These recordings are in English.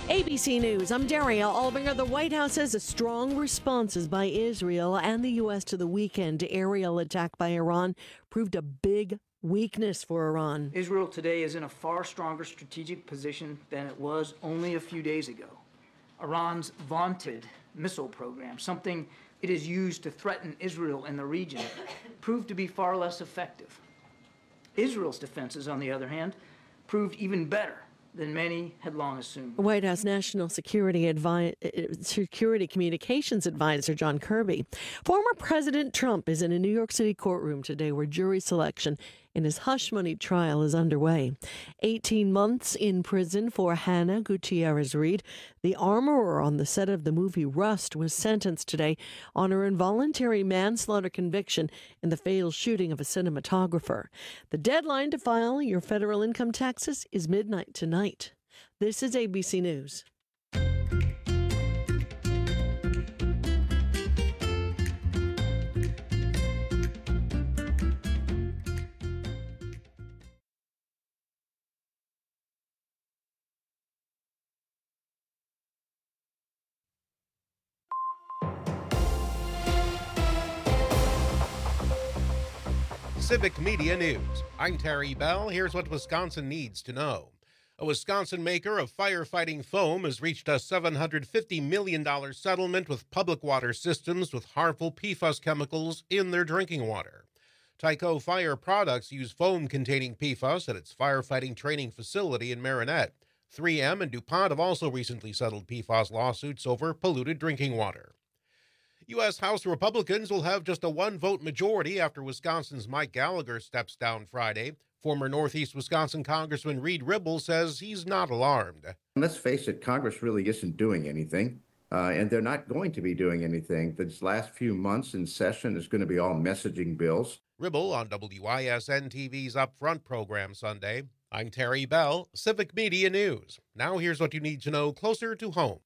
ABC News, I'm Daria Albinger. The White House says a strong responses by Israel and the U.S. to the weekend aerial attack by Iran proved a big weakness for Iran. Israel today is in a far stronger strategic position than it was only a few days ago. Iran's vaunted missile program, something it has used to threaten Israel in the region, proved to be far less effective. Israel's defenses, on the other hand, proved even better than many had long assumed. White House National Security Communications Advisor John Kirby. Former President Trump is in a New York City courtroom today where jury selection in his hush money trial is underway. 18 months in prison for Hannah Gutierrez-Reed. The armorer on the set of the movie Rust was sentenced today on her involuntary manslaughter conviction in the fatal shooting of a cinematographer. The deadline to file your federal income taxes is midnight tonight. This is ABC News. Civic Media News. I'm Terry Bell. Here's what Wisconsin needs to know. A Wisconsin maker of firefighting foam has reached a $750 million settlement with Public Water Systems with harmful PFAS chemicals in their drinking water. Tyco Fire Products use foam containing PFAS at its firefighting training facility in Marinette. 3M and DuPont have also recently settled PFAS lawsuits over polluted drinking water. U.S. House Republicans will have just a one-vote majority after Wisconsin's Mike Gallagher steps down Friday. Former Northeast Wisconsin Congressman Reed Ribble says he's not alarmed. Let's face it, Congress really isn't doing anything, and they're not going to be doing anything. This last few months in session is going to be all messaging bills. Ribble on WISN TV's Upfront program Sunday. I'm Terry Bell, Civic Media News. Now here's what you need to know closer to home.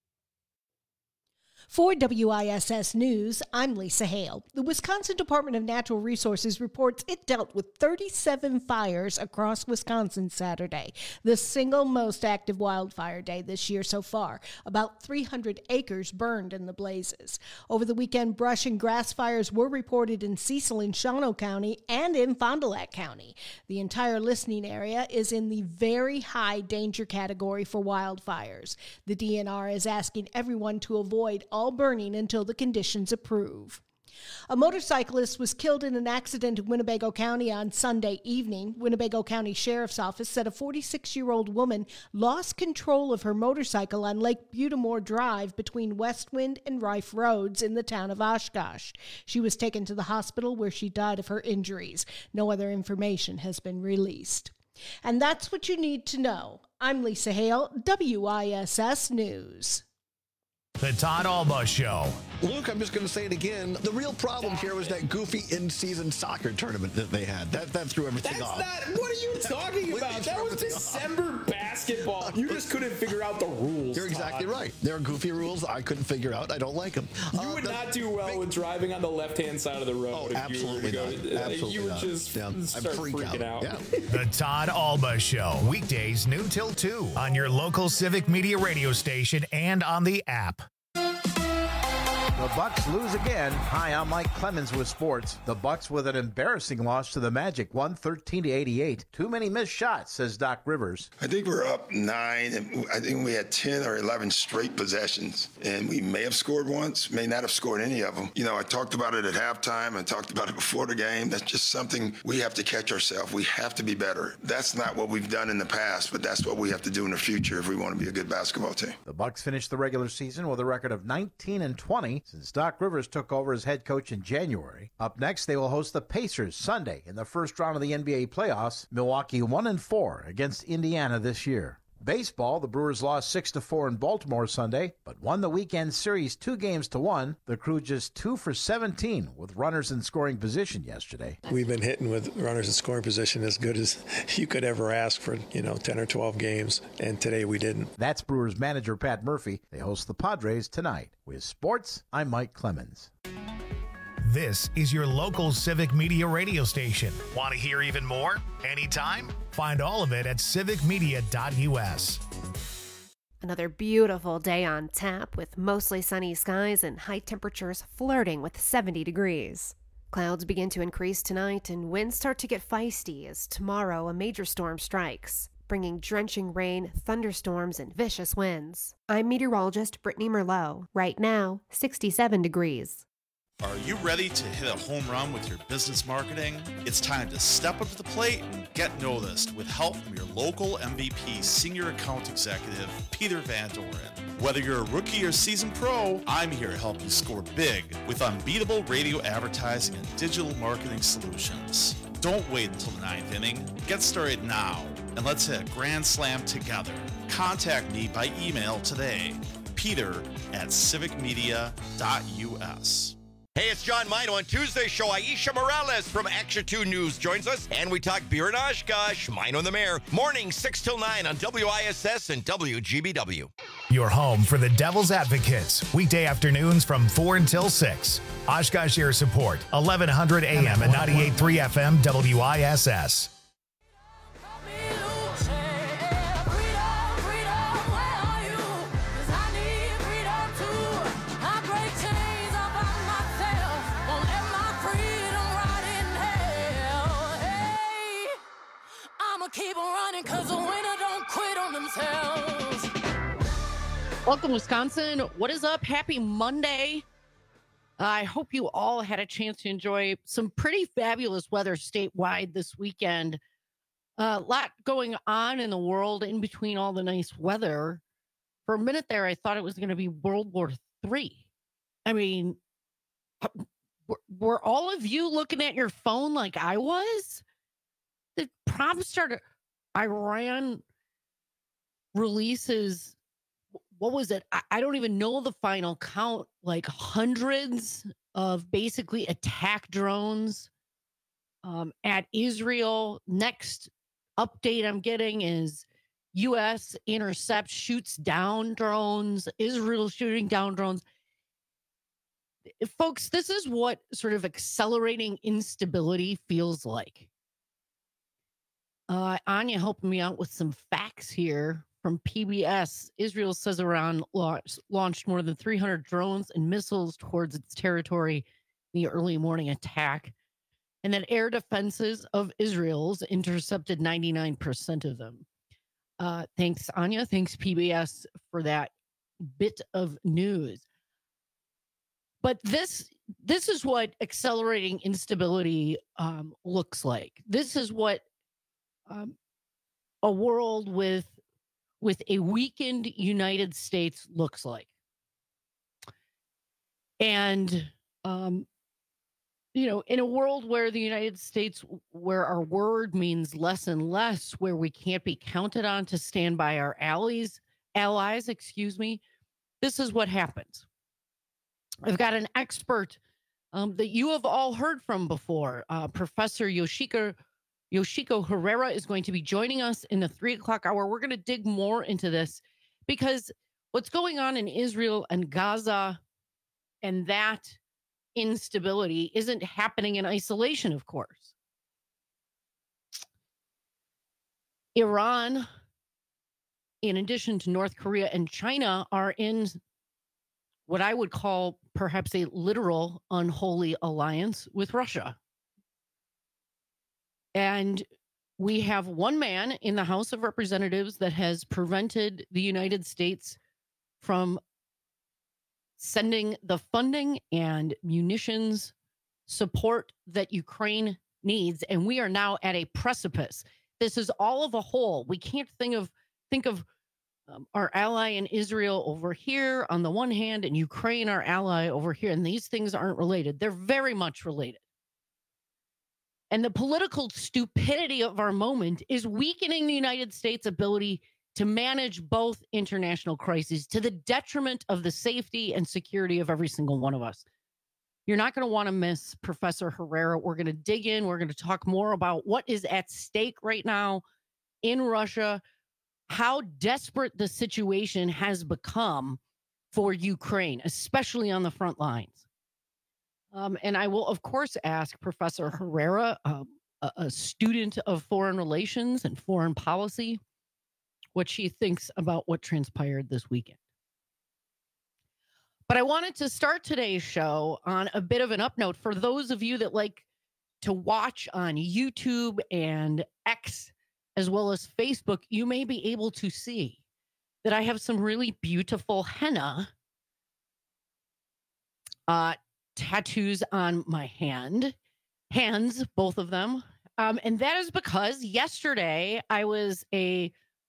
For WISS News, I'm Lisa Hale. The Wisconsin Department of Natural Resources reports it dealt with 37 fires across Wisconsin Saturday, the single most active wildfire day this year so far. About 300 acres burned in the blazes. Over the weekend, brush and grass fires were reported in Cecil and Shawano County and in Fond du Lac County. The entire listening area is in the very high danger category for wildfires. The DNR is asking everyone to avoid all burning until the conditions approve. A motorcyclist was killed in an accident in Winnebago County on Sunday evening. Winnebago County Sheriff's Office said a 46-year-old woman lost control of her motorcycle on Lake Butamore Drive between Westwind and Rife Roads in the town of Oshkosh. She was taken to the hospital where she died of her injuries. No other information has been released. And that's what you need to know. I'm Lisa Hale, WISS News. The Todd Alba Show. Luke, I'm just going to say it again. The real problem here was that goofy in-season soccer tournament that they had. That threw everything off. What are you talking about? That was December basketball. You just couldn't figure out the rules. You're exactly right. There are goofy rules I couldn't figure out. I don't like them. You would not do well with driving on the left-hand side of the road. Oh, absolutely not. Absolutely you would just start freaking out. Yeah. The Todd Alba Show. Weekdays noon till 2 on your local Civic Media radio station and on the app. The Bucks lose again. Hi, I'm Mike Clemens with sports. The Bucks with an embarrassing loss to the Magic, 113-88. Too many missed shots, says Doc Rivers. I think we're up 9, and I think we had 10 or 11 straight possessions, and we may have scored once, may not have scored any of them. You know, I talked about it at halftime. I talked about it before the game. That's just something we have to catch ourselves. We have to be better. That's not what we've done in the past, but that's what we have to do in the future if we want to be a good basketball team. The Bucks finished the regular season with a record of 19-20 since Doc Rivers took over as head coach in January. Up next, they will host the Pacers Sunday in the first round of the NBA playoffs. Milwaukee 1-4 against Indiana this year. Baseball, the Brewers lost 6-4 in Baltimore Sunday, but won the weekend series 2-1. The Crew just 2 for 17 with runners in scoring position yesterday. We've been hitting with runners in scoring position as good as you could ever ask for, 10 or 12 games, and today we didn't. That's Brewers manager Pat Murphy. They host the Padres tonight. With sports, I'm Mike Clemens. This is your local Civic Media radio station. Want to hear even more? Anytime? Find all of it at civicmedia.us. Another beautiful day on tap with mostly sunny skies and high temperatures flirting with 70 degrees. Clouds begin to increase tonight and winds start to get feisty as tomorrow a major storm strikes, bringing drenching rain, thunderstorms, and vicious winds. I'm meteorologist Brittany Merlot. Right now, 67 degrees. Are you ready to hit a home run with your business marketing? It's time to step up to the plate and get noticed with help from your local MVP Senior Account Executive, Peter Van Doren. Whether you're a rookie or seasoned pro, I'm here to help you score big with unbeatable radio advertising and digital marketing solutions. Don't wait until the ninth inning. Get started now, and let's hit a grand slam together. Contact me by email today, peter@civicmedia.us. Hey, it's John Mino. On Tuesday's show, Aisha Morales from Action 2 News joins us, and we talk beer and Oshkosh. Mino and the Mayor. Morning, 6 till 9 on WISS and WGBW. Your home for the Devil's Advocates. Weekday afternoons from 4 until 6. Oshkosh Air Support, 1100 AM and 98.3 FM WISS. Keep on running because the winner don't quit on themselves. Welcome, Wisconsin. What is up? Happy Monday. I hope you all had a chance to enjoy some pretty fabulous weather statewide this weekend. A lot going on in the world in between all the nice weather. For a minute there, I thought it was going to be World War III. I mean, were all of you looking at your phone like I was? The problem started. Iran releases, what was it? I don't even know the final count, like hundreds of basically attack drones at Israel. Next update I'm getting is U.S. intercepts, shoots down drones, Israel shooting down drones. Folks, this is what sort of accelerating instability feels like. Anya helping me out with some facts here from PBS. Israel says Iran launched more than 300 drones and missiles towards its territory in the early morning attack, and that air defenses of Israel's intercepted 99% of them. Thanks, Anya. Thanks, PBS, for that bit of news. But this is what accelerating instability looks like. This is what a world with a weakened United States looks like. And, in a world where the United States, where our word means less and less, where we can't be counted on to stand by our allies, this is what happens. I've got an expert that you have all heard from before, Professor Yoshiko Herrera is going to be joining us in the 3 o'clock hour. We're going to dig more into this because what's going on in Israel and Gaza and that instability isn't happening in isolation, of course. Iran, in addition to North Korea and China, are in what I would call perhaps a literal unholy alliance with Russia. And we have one man in the House of Representatives that has prevented the United States from sending the funding and munitions support that Ukraine needs. And we are now at a precipice. This is all of a whole. We can't think of our ally in Israel over here on the one hand and Ukraine, our ally, over here. And these things aren't related. They're very much related. And the political stupidity of our moment is weakening the United States' ability to manage both international crises to the detriment of the safety and security of every single one of us. You're not going to want to miss Professor Herrera. We're going to dig in. We're going to talk more about what is at stake right now in Russia, how desperate the situation has become for Ukraine, especially on the front lines. And I will, of course, ask Professor Herrera, a student of foreign relations and foreign policy, what she thinks about what transpired this weekend. But I wanted to start today's show on a bit of an up note for those of you that like to watch on YouTube and X as well as Facebook. You may be able to see that I have some really beautiful henna tattoos on my hands, both of them. And that is because yesterday I was a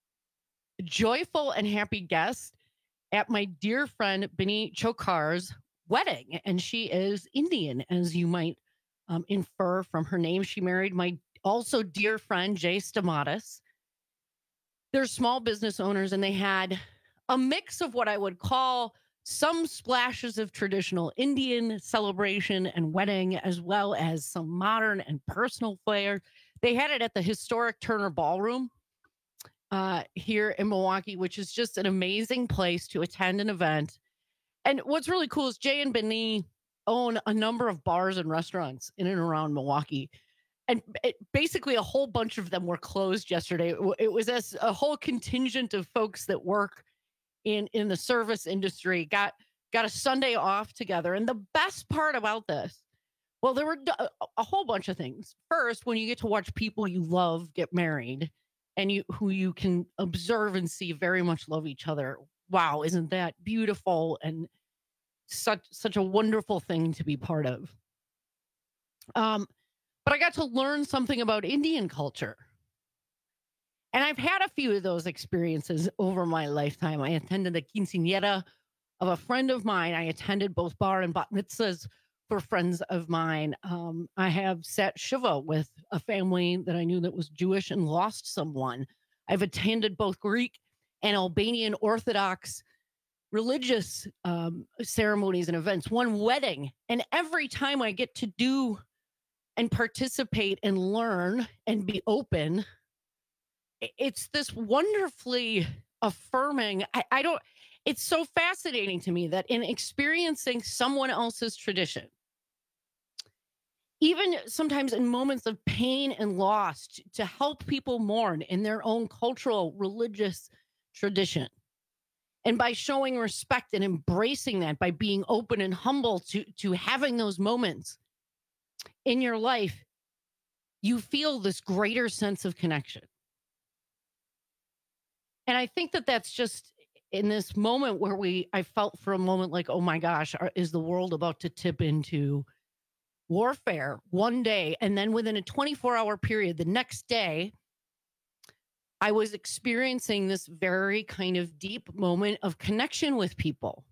joyful and happy guest at my dear friend Benny Chokar's wedding. And she is Indian, as you might infer from her name. She married my also dear friend Jay Stamatis. They're small business owners, and they had a mix of what I would call some splashes of traditional Indian celebration and wedding, as well as some modern and personal flair. They had it at the historic Turner Ballroom here in Milwaukee, which is just an amazing place to attend an event. And what's really cool is Jay and Benny own a number of bars and restaurants in and around Milwaukee. And basically a whole bunch of them were closed yesterday. It was a whole contingent of folks that work in the service industry got a Sunday off together. And the best part about this, well, there were a whole bunch of things. First, when you get to watch people you love get married and who you can observe and see very much love each other. Wow, isn't that beautiful and such a wonderful thing to be part of. But I got to learn something about Indian culture. And I've had a few of those experiences over my lifetime. I attended the quinceañera of a friend of mine. I attended both bar and bat mitzvahs for friends of mine. I have sat shiva with a family that I knew that was Jewish and lost someone. I've attended both Greek and Albanian Orthodox religious ceremonies and events, one wedding. And every time I get to do and participate and learn and be open, it's this wonderfully affirming. It's so fascinating to me that in experiencing someone else's tradition, even sometimes in moments of pain and loss, to help people mourn in their own cultural, religious tradition. And by showing respect and embracing that, by being open and humble to having those moments in your life, you feel this greater sense of connection. And I think that that's just in this moment where I felt for a moment like, oh my gosh, is the world about to tip into warfare one day? And then within a 24-hour period, the next day, I was experiencing this very kind of deep moment of connection with people.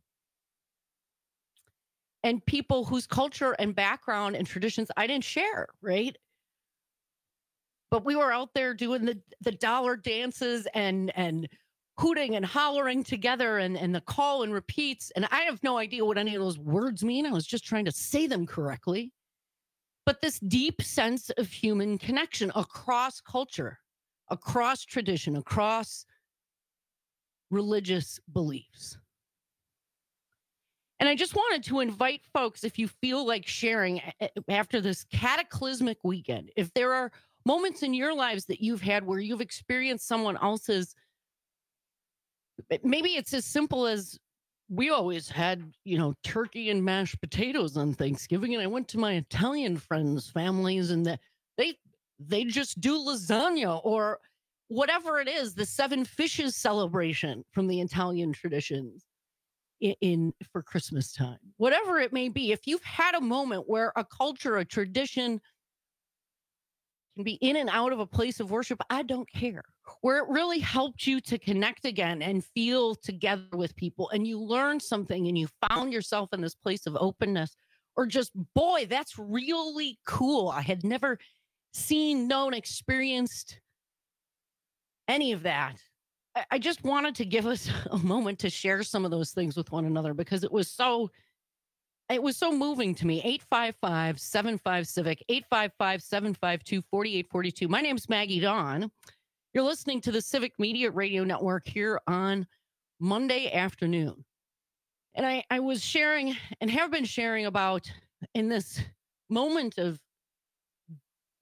And people whose culture and background and traditions I didn't share, right? But we were out there doing the dollar dances and hooting and hollering together and the call and repeats. And I have no idea what any of those words mean. I was just trying to say them correctly. But this deep sense of human connection across culture, across tradition, across religious beliefs. And I just wanted to invite folks, if you feel like sharing after this cataclysmic weekend, if there are moments in your lives that you've had where you've experienced someone else's, maybe it's as simple as we always had, turkey and mashed potatoes on Thanksgiving. And I went to my Italian friends' families and they just do lasagna or whatever it is, the seven fishes celebration from the Italian traditions for Christmas time, whatever it may be. If you've had a moment where a culture, a tradition can be in and out of a place of worship, I don't care, where it really helped you to connect again and feel together with people, and you learned something and you found yourself in this place of openness, or just, boy, that's really cool. I had never seen, known, experienced any of that. I just wanted to give us a moment to share some of those things with one another because it was so moving to me. 855-75-CIVIC, 855-752-4842. My name's Maggie Dawn. You're listening to the Civic Media Radio Network here on Monday afternoon. And I was sharing and have been sharing about in this moment of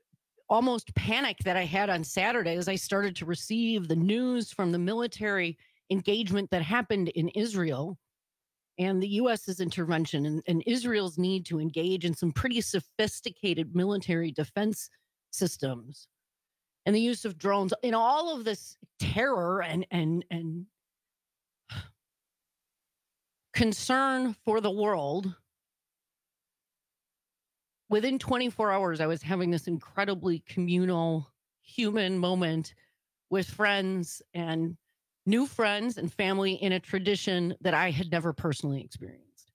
almost panic that I had on Saturday as I started to receive the news from the military engagement that happened in Israel and the U.S.'s intervention and Israel's need to engage in some pretty sophisticated military defense systems and the use of drones in all of this terror and concern for the world. Within 24 hours, I was having this incredibly communal human moment with friends and new friends and family in a tradition that I had never personally experienced.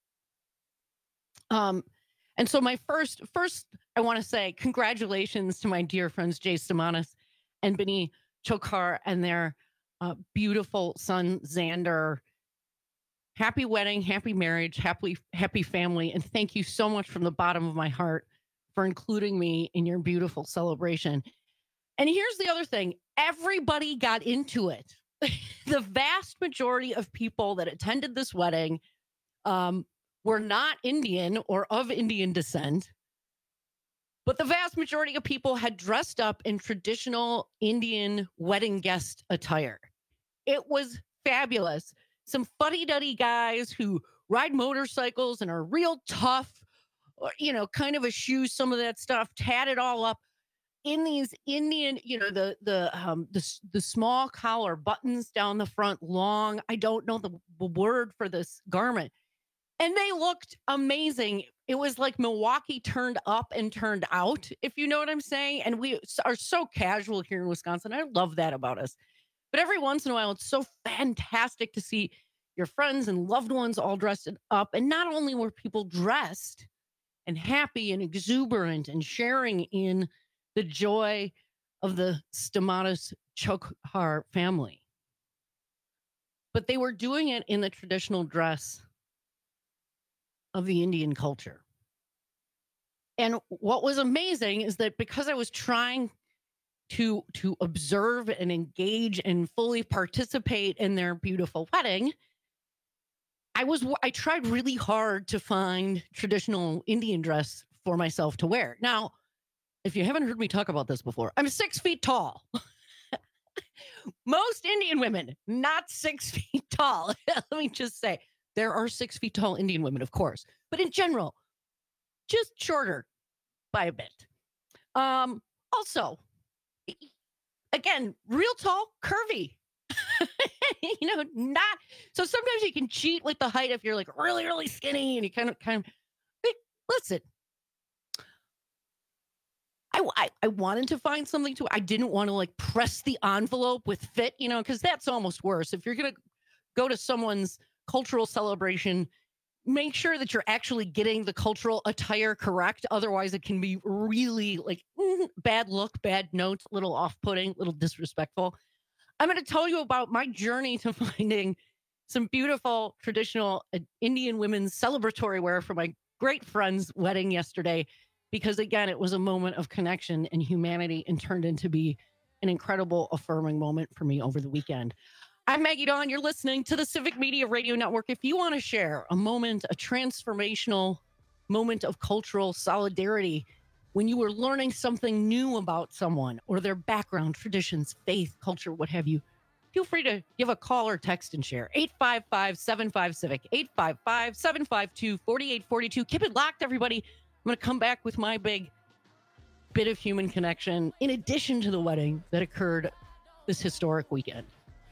And so my first, I want to say congratulations to my dear friends, Jay Stamatis and Benny Chokhar and their beautiful son, Xander. Happy wedding, happy marriage, happy family. And thank you so much from the bottom of my heart for including me in your beautiful celebration. And here's the other thing. Everybody got into it. The vast majority of people that attended this wedding were not Indian or of Indian descent, but the vast majority of people had dressed up in traditional Indian wedding guest attire. It was fabulous. Some fuddy-duddy guys who ride motorcycles and are real tough, or, kind of eschew some of that stuff, tat it all up in these Indian, the small collar buttons down the front, long. I don't know the word for this garment. And they looked amazing. It was like Milwaukee turned up and turned out, if you know what I'm saying. And we are so casual here in Wisconsin. I love that about us. But every once in a while, it's so fantastic to see your friends and loved ones all dressed up. And not only were people dressed and happy and exuberant and sharing in the joy of the Stamatis Chokhar family, but they were doing it in the traditional dress of the Indian culture. And what was amazing is that because I was trying to observe and engage and fully participate in their beautiful wedding, I tried really hard to find traditional Indian dress for myself to wear. Now, if you haven't heard me talk about this before, I'm 6 feet tall. Most Indian women, not 6 feet tall. Let me just say, there are 6 feet tall Indian women, of course, but in general, just shorter by a bit. Also, again, real tall, curvy. Not so. Sometimes you can cheat with the height if you're like really, really skinny and you kind of. Listen, I wanted to find something I didn't want to like press the envelope with fit, because that's almost worse. If you're gonna go to someone's cultural celebration, make sure that you're actually getting the cultural attire correct. Otherwise, it can be really like bad look, bad notes, a little off-putting, a little disrespectful. I'm going to tell you about my journey to finding some beautiful traditional Indian women's celebratory wear for my great friend's wedding yesterday, because again, it was a moment of connection and humanity and turned into be an incredible affirming moment for me over the weekend. I'm Maggie Dawn. You're listening to the Civic Media Radio Network. If you want to share a moment, a transformational moment of cultural solidarity when you were learning something new about someone or their background, traditions, faith, culture, what have you, feel free to give a call or text and share. 855-75-CIVIC, 855-752-4842. Keep it locked, everybody. I'm going to come back with my big bit of human connection in addition to the wedding that occurred this historic weekend.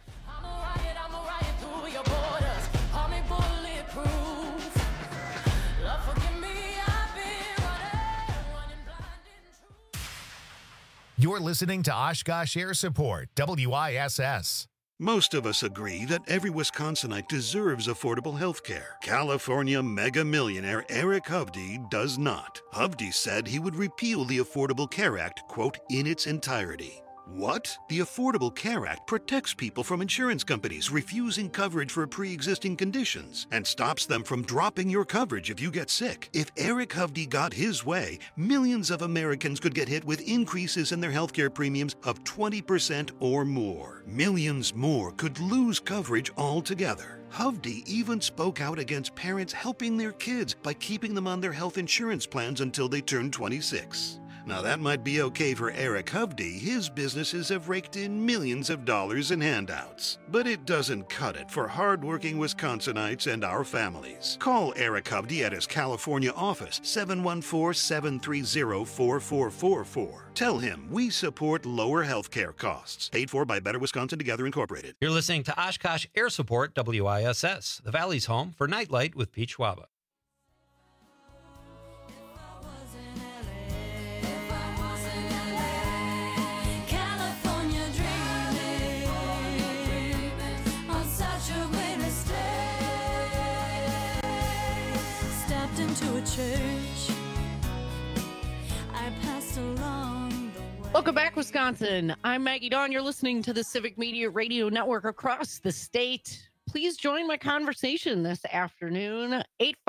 You're listening to Oshkosh Air Support, WISS. Most of us agree that every Wisconsinite deserves affordable health care. California mega millionaire Eric Hovde does not. Hovde said he would repeal the Affordable Care Act, quote, in its entirety. What? The Affordable Care Act protects people from insurance companies refusing coverage for pre-existing conditions and stops them from dropping your coverage if you get sick. If Eric Hovde got his way, millions of Americans could get hit with increases in their healthcare premiums of 20% or more. Millions more could lose coverage altogether. Hovde even spoke out against parents helping their kids by keeping them on their health insurance plans until they turn 26. Now, that might be okay for Eric Hovde. His businesses have raked in millions of dollars in handouts. But it doesn't cut it for hardworking Wisconsinites and our families. Call Eric Hovde at his California office, 714-730-4444. Tell him we support lower healthcare costs. Paid for by Better Wisconsin Together Incorporated. You're listening to Oshkosh Air Support WISS, the Valley's home for Nightlight with Pete Schwaba. Church, I passed along the way. Welcome back, Wisconsin. I'm Maggie Dawn. You're listening to the Civic Media Radio Network across the state. Please join my conversation this afternoon,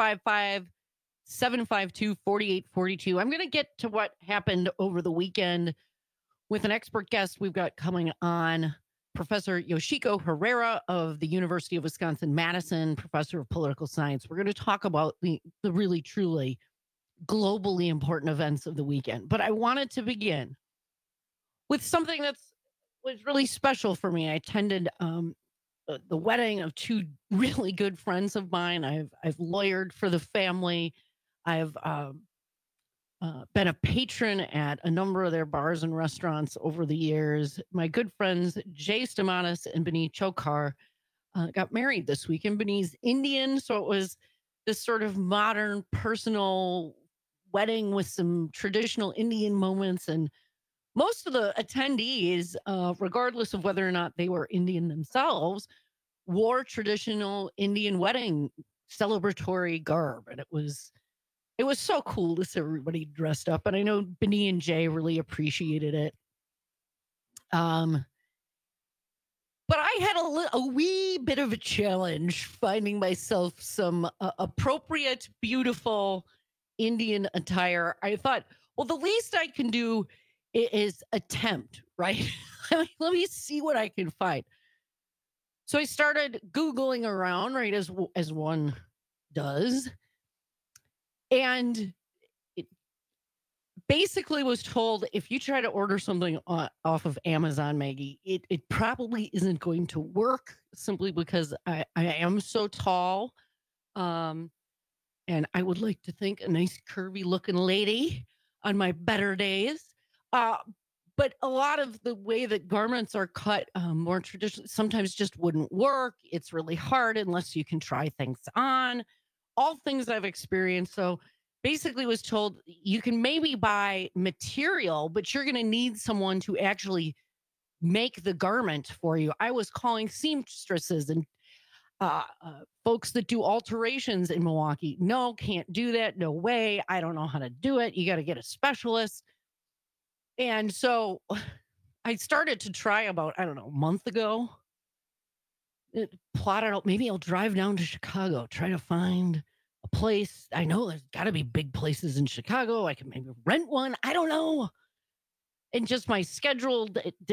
855-752-4842. I'm going to get to what happened over the weekend with an expert guest we've got coming on, Professor Yoshiko Herrera of the University of Wisconsin-Madison, professor of political science. We're going to talk about the really, truly globally important events of the weekend. But I wanted to begin with something was really special for me. I attended the wedding of two really good friends of mine. I've lawyered for the family. I've been a patron at a number of their bars and restaurants over the years. My good friends, Jay Stamatis and Bini Chokar, got married this week. And Bini's Indian, so it was this sort of modern, personal wedding with some traditional Indian moments. And most of the attendees, regardless of whether or not they were Indian themselves, wore traditional Indian wedding celebratory garb. And it was so cool to see everybody dressed up. And I know Bini and Jay really appreciated it. But I had a wee bit of a challenge finding myself some appropriate, beautiful Indian attire. I thought, well, the least I can do is attempt, right? Let me see what I can find. So I started Googling around, right, as one does. And it basically was told, if you try to order something off of Amazon, Maggie, it probably isn't going to work, simply because I am so tall. And I would like to think a nice curvy looking lady on my better days. But a lot of the way that garments are cut more traditionally sometimes just wouldn't work. It's really hard unless you can try things on. All things I've experienced. So basically was told you can maybe buy material, but you're going to need someone to actually make the garment for you. I was calling seamstresses and folks that do alterations in Milwaukee. No, can't do that. No way. I don't know how to do it. You got to get a specialist. And so I started to try about, a month ago. Plotted out, maybe I'll drive down to Chicago, try to find a place. I know there's got to be big places in Chicago. I can maybe rent one. I don't know. And just my schedule,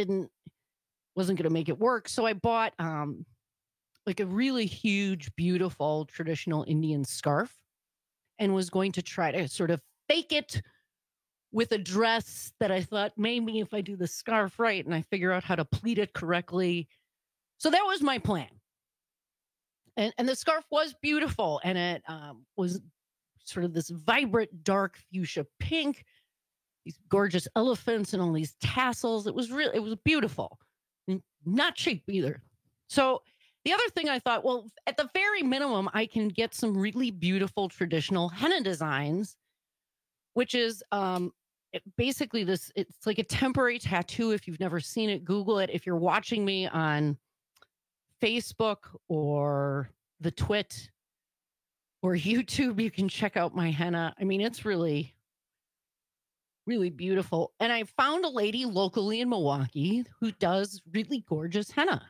wasn't going to make it work. So I bought like a really huge, beautiful traditional Indian scarf and was going to try to sort of fake it with a dress that I thought maybe if I do the scarf right and I figure out how to pleat it correctly. So that was my plan. And the scarf was beautiful. And it was sort of this vibrant, dark fuchsia pink, these gorgeous elephants and all these tassels. It was beautiful. Not cheap either. So the other thing I thought, well, at the very minimum, I can get some really beautiful traditional henna designs, which is basically it's like a temporary tattoo. If you've never seen it, Google it. If you're watching me on Facebook or the Twit or YouTube, you can check out my henna. I mean, it's really, really beautiful. And I found a lady locally in Milwaukee who does really gorgeous henna.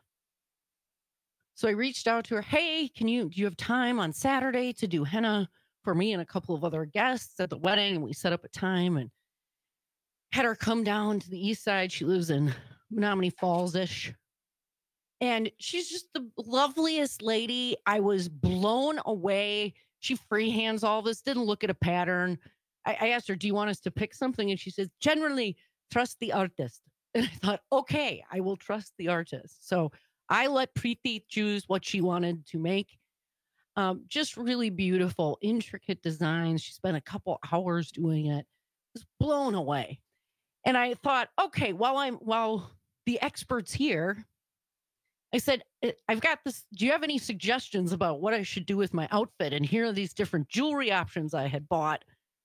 So I reached out to her. Hey, do you have time on Saturday to do henna for me and a couple of other guests at the wedding? And we set up a time and had her come down to the east side. She lives in Menominee Falls-ish. And she's just the loveliest lady. I was blown away. She freehands all this, didn't look at a pattern. I asked her, do you want us to pick something? And she says, generally trust the artist. And I thought, okay, I will trust the artist. So I let Preeti choose what she wanted to make. Just really beautiful, intricate designs. She spent a couple hours doing it. I was blown away. And I thought, okay, while the expert's here, I said, I've got this. Do you have any suggestions about what I should do with my outfit? And here are these different jewelry options I had bought.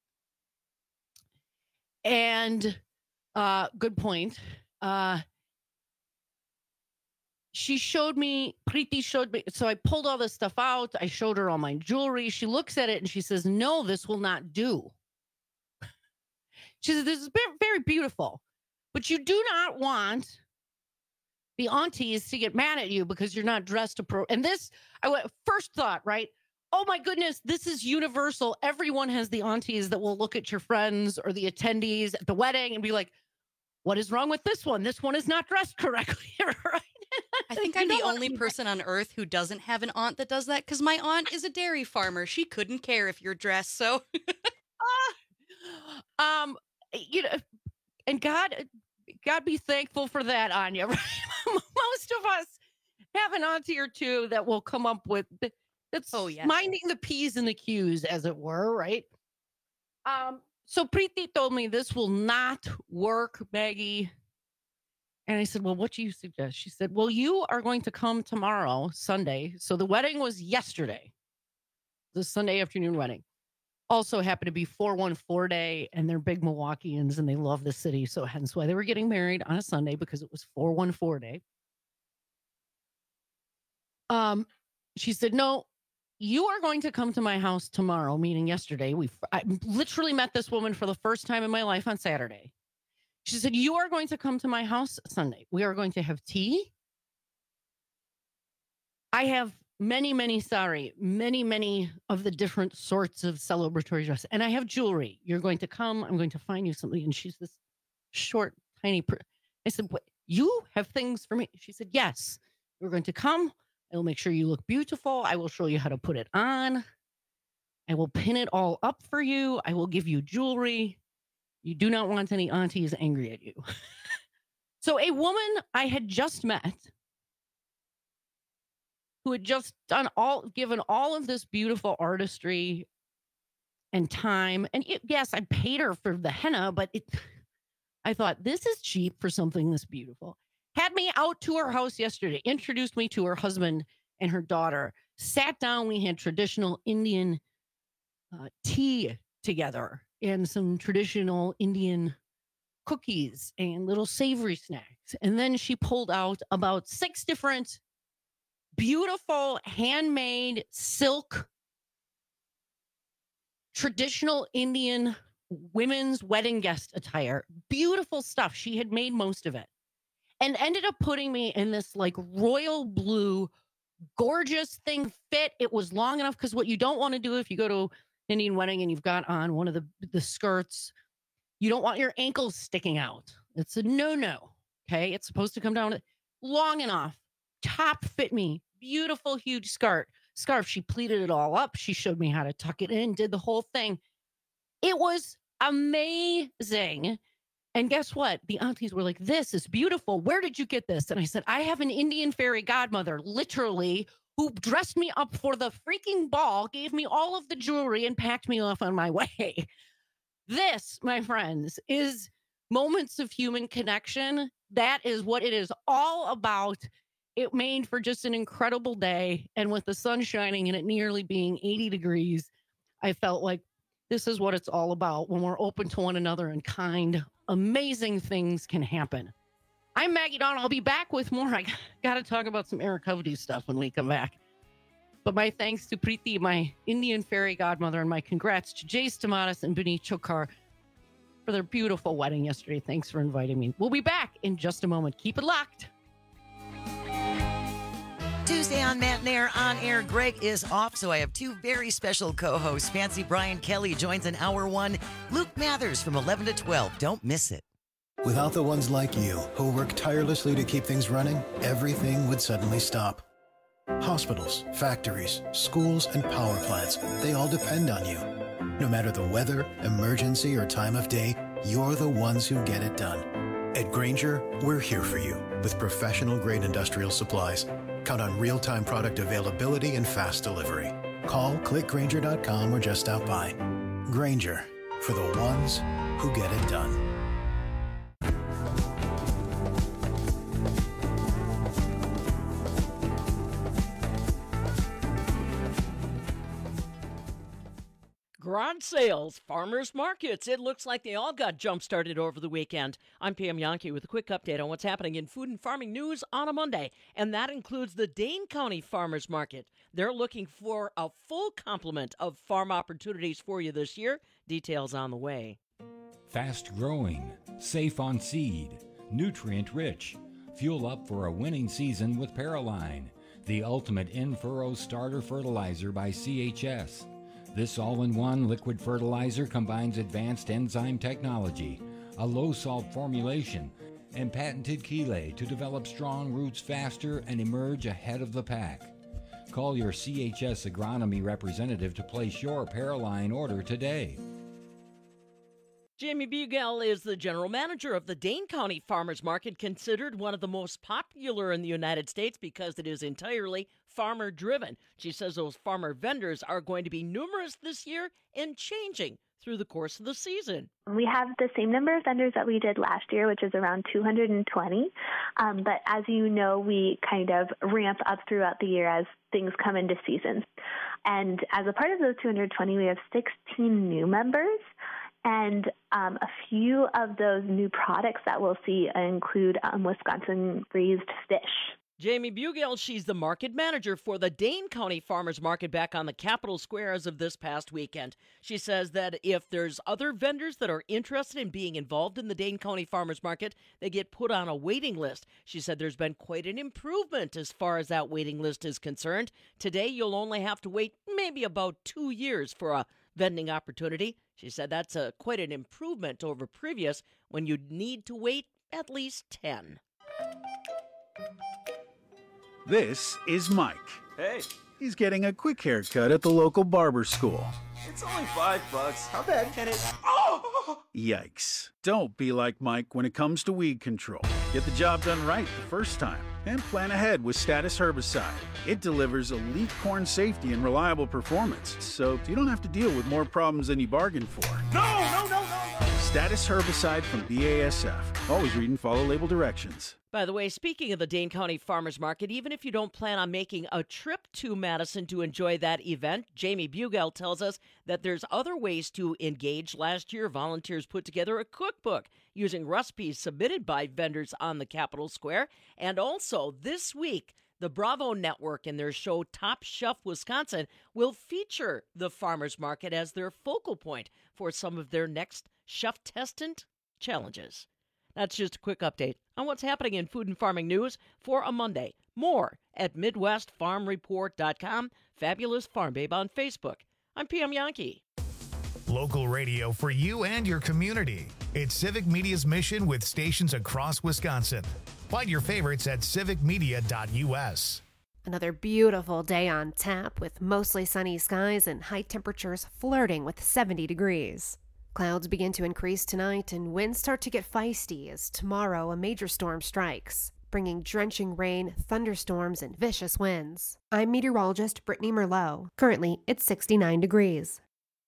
And good point. Preeti showed me. So I pulled all this stuff out. I showed her all my jewelry. She looks at it and she says, no, this will not do. She says, this is very beautiful, but you do not want the aunties to get mad at you because you're not dressed appropriate. And this, first thought, right? Oh my goodness, this is universal. Everyone has the aunties that will look at your friends or the attendees at the wedding and be like, what is wrong with this one? This one is not dressed correctly, right? I think I'm the only person on earth who doesn't have an aunt that does that, because my aunt is a dairy farmer. She couldn't care if you're dressed, so. And God be thankful for that, Anya. Right? Most of us have an auntie or two that will come up with that's minding the P's and the Q's, as it were, right? So Preeti told me this will not work, Maggie. And I said, well, what do you suggest? She said, well, you are going to come tomorrow, Sunday. So the wedding was yesterday, the Sunday afternoon wedding. Also happened to be 414 day, and they're big Milwaukeeans and they love the city. So hence why they were getting married on a Sunday, because it was 414 day. She said, no, you are going to come to my house tomorrow, meaning yesterday. I literally met this woman for the first time in my life on Saturday. She said, you are going to come to my house Sunday. We are going to have tea. I have many of the different sorts of celebratory dresses. And I have jewelry. You're going to come. I'm going to find you something. And she's this short, tiny. I said, what? You have things for me? She said, yes. You're going to come. I will make sure you look beautiful. I will show you how to put it on. I will pin it all up for you. I will give you jewelry. You do not want any aunties angry at you. So a woman I had just met, who had just given all of this beautiful artistry and time. And yes, I paid her for the henna, but I thought, this is cheap for something this beautiful. Had me out to her house yesterday, introduced me to her husband and her daughter, sat down. We had traditional Indian tea together and some traditional Indian cookies and little savory snacks. And then she pulled out about 6 different beautiful handmade silk, traditional Indian women's wedding guest attire. Beautiful stuff. She had made most of it and ended up putting me in this like royal blue, gorgeous thing fit. It was long enough, because what you don't want to do if you go to an Indian wedding and you've got on one of the skirts, you don't want your ankles sticking out. It's a no-no. Okay. It's supposed to come down long enough. Top fit me. Beautiful, huge scarf. She pleated it all up. She showed me how to tuck it in, did the whole thing. It was amazing. And guess what? The aunties were like, this is beautiful. Where did you get this? And I said, I have an Indian fairy godmother, literally, who dressed me up for the freaking ball, gave me all of the jewelry, and packed me off on my way. This, my friends, is moments of human connection. That is what it is all about. It made for just an incredible day. And with the sun shining and it nearly being 80 degrees, I felt like this is what it's all about. When we're open to one another and kind, amazing things can happen. I'm Maggie Dawn. I'll be back with more. I got to talk about some Eric Hovde stuff when we come back. But my thanks to Preeti, my Indian fairy godmother, and my congrats to Jay Stamatis and Beneath Chokar for their beautiful wedding yesterday. Thanks for inviting me. We'll be back in just a moment. Keep it locked. Tuesday on Matt Nair on air. Greg is off, so I have 2 very special co-hosts. Fancy Brian Kelly joins in hour 1. Luke Mathers from 11 to 12. Don't miss it. Without the ones like you, who work tirelessly to keep things running, everything would suddenly stop. Hospitals, factories, schools, and power plants, they all depend on you. No matter the weather, emergency, or time of day, you're the ones who get it done. At Grainger, we're here for you with professional-grade industrial supplies. Count on real-time product availability and fast delivery. Call, click Grainger.com, or just stop by. Grainger, for the ones who get it done. Garage sales, farmers markets. It looks like they all got jump-started over the weekend. I'm Pam Yankee with a quick update on what's happening in food and farming news on a Monday, and that includes the Dane County Farmers Market. They're looking for a full complement of farm opportunities for you this year. Details on the way. Fast-growing, safe on seed, nutrient-rich. Fuel up for a winning season with Paraline, the ultimate in-furrow starter fertilizer by CHS. This all-in-one liquid fertilizer combines advanced enzyme technology, a low-salt formulation, and patented chelate to develop strong roots faster and emerge ahead of the pack. Call your CHS agronomy representative to place your Paraline order today. Jamie Bugel is the general manager of the Dane County Farmers Market, considered one of the most popular in the United States because it is entirely farmer-driven. She says those farmer vendors are going to be numerous this year and changing through the course of the season. We have the same number of vendors that we did last year, which is around 220. But as you know, we kind of ramp up throughout the year as things come into season. And as a part of those 220, we have 16 new members. And a few of those new products that we'll see include Wisconsin-raised fish. Jamie Bugel, she's the market manager for the Dane County Farmers Market back on the Capitol Square as of this past weekend. She says that if there's other vendors that are interested in being involved in the Dane County Farmers Market, they get put on a waiting list. She said there's been quite an improvement as far as that waiting list is concerned. Today, you'll only have to wait maybe about 2 years for a vending opportunity. She said that's quite an improvement over previous when you'd need to wait at least 10. This is Mike. Hey. He's getting a quick haircut at the local barber school. It's only $5. How bad can it... Oh! Yikes. Don't be like Mike when it comes to weed control. Get the job done right the first time and plan ahead with Status Herbicide. It delivers elite corn safety and reliable performance, so you don't have to deal with more problems than you bargained for. No! Status Herbicide from BASF. Always read and follow label directions. By the way, speaking of the Dane County Farmers Market, even if you don't plan on making a trip to Madison to enjoy that event, Jamie Bugel tells us that there's other ways to engage. Last year, volunteers put together a cookbook using recipes submitted by vendors on the Capitol Square. And also, this week, the Bravo Network and their show Top Chef Wisconsin will feature the farmers market as their focal point for some of their next chef testing challenges. That's just a quick update on what's happening in food and farming news for a Monday. More at MidwestFarmReport.com. Fabulous Farm Babe on Facebook. I'm Pam Yankee. Local radio for you and your community. It's Civic Media's mission with stations across Wisconsin. Find your favorites at civicmedia.us. Another beautiful day on tap with mostly sunny skies and high temperatures flirting with 70 degrees. Clouds begin to increase tonight and winds start to get feisty as tomorrow a major storm strikes, bringing drenching rain, thunderstorms, and vicious winds. I'm meteorologist Brittany Merlot. Currently, it's 69 degrees.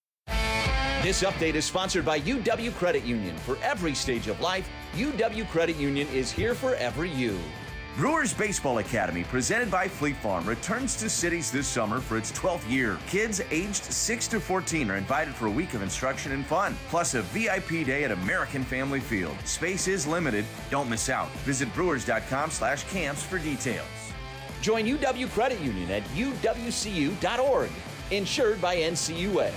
This update is sponsored by UW Credit Union. For every stage of life, UW Credit Union is here for every you. Brewers Baseball Academy, presented by Fleet Farm, returns to cities this summer for its 12th year. Kids aged 6 to 14 are invited for a week of instruction and fun, plus a VIP day at American Family Field. Space is limited. Don't miss out. Visit brewers.com/camps for details. Join UW Credit Union at uwcu.org. Insured by NCUA.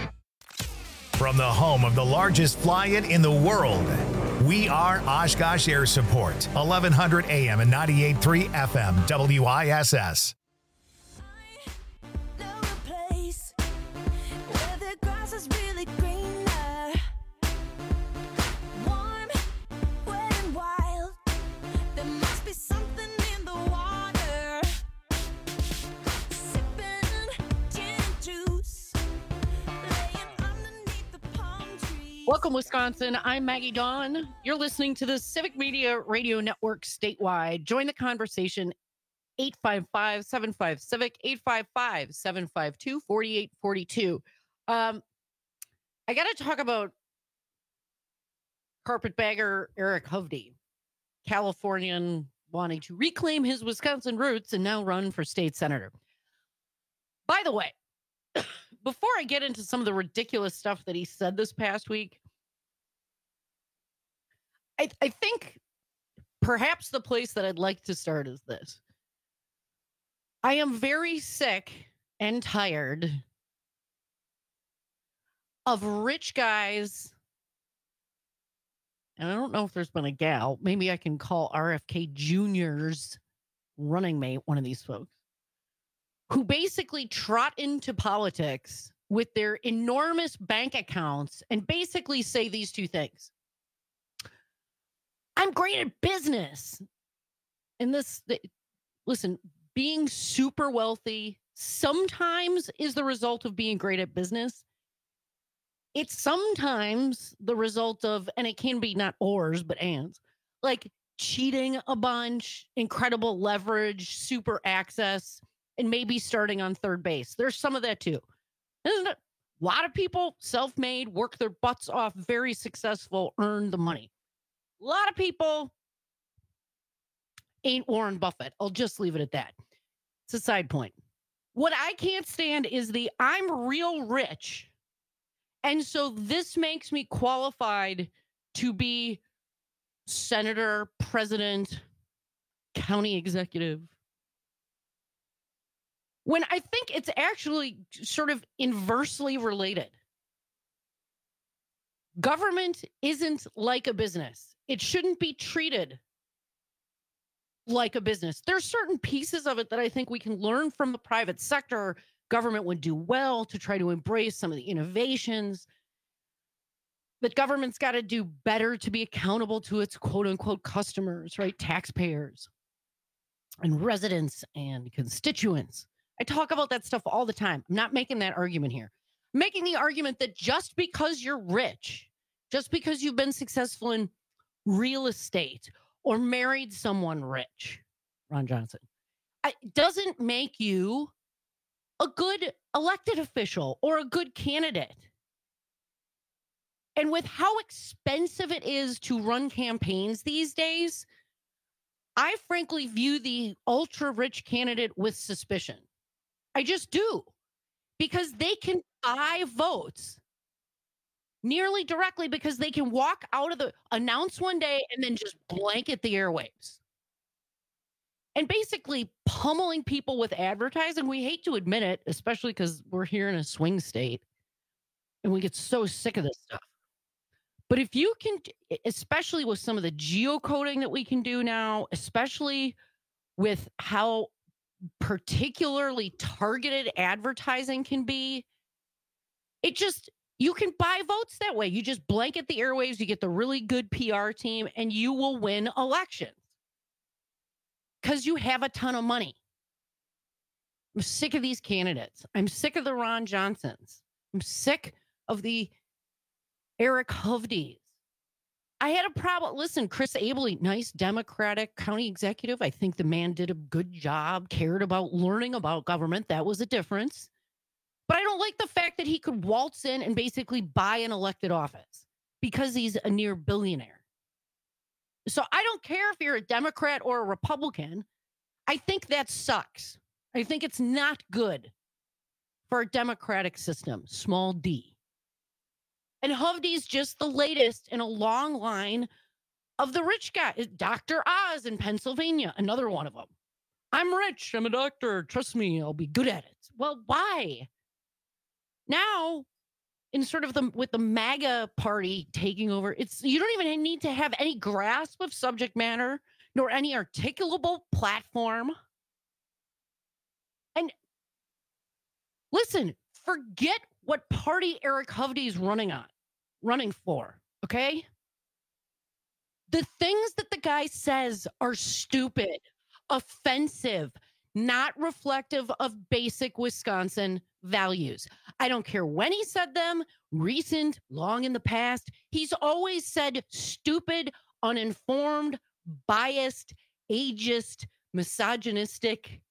From the home of the largest fly-in in the world, we are Oshkosh Air Support, 1100 AM and 98.3 FM, WISS. Welcome, Wisconsin. I'm Maggie Dawn. You're listening to the Civic Media Radio Network statewide. Join the conversation, 855-75-CIVIC, 855-752-4842. I got to talk about carpetbagger Eric Hovde, Californian wanting to reclaim his Wisconsin roots and now run for state senator. By the way, before I get into some of the ridiculous stuff that he said this past week, I think perhaps the place that I'd like to start is this. I am very sick and tired of rich guys, and I don't know if there's been a gal, maybe I can call RFK Jr.'s running mate one of these folks, who basically trot into politics with their enormous bank accounts and basically say these two things. I'm great at business. And listen, being super wealthy sometimes is the result of being great at business. It's sometimes the result of, and it can be not ors, but ands, like cheating a bunch, incredible leverage, super access, and maybe starting on third base. There's some of that too. Isn't it? A lot of people, self-made, work their butts off, very successful, earn the money. A lot of people ain't Warren Buffett. I'll just leave it at that. It's a side point. What I can't stand is the I'm real rich. And so this makes me qualified to be senator, president, county executive. When I think it's actually sort of inversely related. Government isn't like a business. It shouldn't be treated like a business. There's certain pieces of it that I think we can learn from the private sector. Government would do well to try to embrace some of the innovations. But government's got to do better to be accountable to its quote unquote customers, right? Taxpayers and residents and constituents. I talk about that stuff all the time. I'm not making that argument here. I'm making the argument that just because you're rich, just because you've been successful in real estate or married someone rich, Ron Johnson, doesn't make you a good elected official or a good candidate. And with how expensive it is to run campaigns these days, I frankly view the ultra rich candidate with suspicion. I just do, because they can buy votes nearly directly, because they can walk out of announce one day and then just blanket the airwaves. And basically pummeling people with advertising. We hate to admit it, especially because we're here in a swing state and we get so sick of this stuff. But if you can, especially with some of the geocoding that we can do now, especially with how particularly targeted advertising can be, you can buy votes that way. You just blanket the airwaves, you get the really good PR team, and you will win elections because you have a ton of money. I'm sick of these candidates. I'm sick of the Ron Johnsons. I'm sick of the Eric Hovdes. I had a problem. Listen, Chris Abele, nice Democratic county executive. I think the man did a good job, cared about learning about government. That was a difference. But I don't like the fact that he could waltz in and basically buy an elected office because he's a near billionaire. So I don't care if you're a Democrat or a Republican. I think that sucks. I think it's not good for a democratic system, small d. And Hovde's just the latest in a long line of the rich guy. Dr. Oz in Pennsylvania, another one of them. I'm rich. I'm a doctor. Trust me, I'll be good at it. Well, why? Now, in sort of with the MAGA party taking over, you don't even need to have any grasp of subject matter, nor any articulable platform. And listen, forget what party Eric Hovde is running for, okay? The things that the guy says are stupid, offensive, not reflective of basic Wisconsin values. I don't care when he said them, recent, long in the past. He's always said stupid, uninformed, biased, ageist, misogynistic,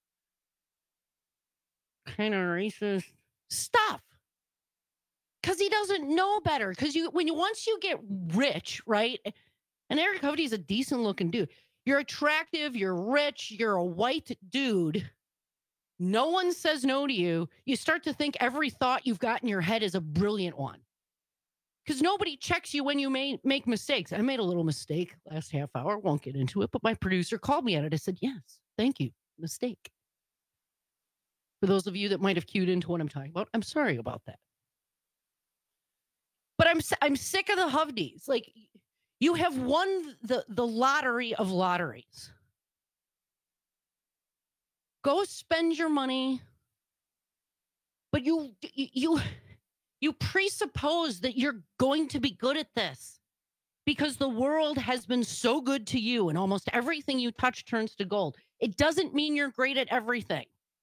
kind of racist stuff. Because he doesn't know better. Because once you get rich, right? And Eric Hovde's a decent looking dude. You're attractive, you're rich, you're a white dude. No one says no to you. You start to think every thought you've got in your head is a brilliant one. Because nobody checks you when you make mistakes. I made a little mistake last half hour. Won't get into it. But my producer called me at it. I said, yes, thank you. Mistake. For those of you that might have cued into what I'm talking about, I'm sorry about that. But I'm sick of the Hovdes. Like, you have won the lottery of lotteries. Go spend your money. But you presuppose that you're going to be good at this because the world has been so good to you and almost everything you touch turns to gold. It doesn't mean you're great at everything.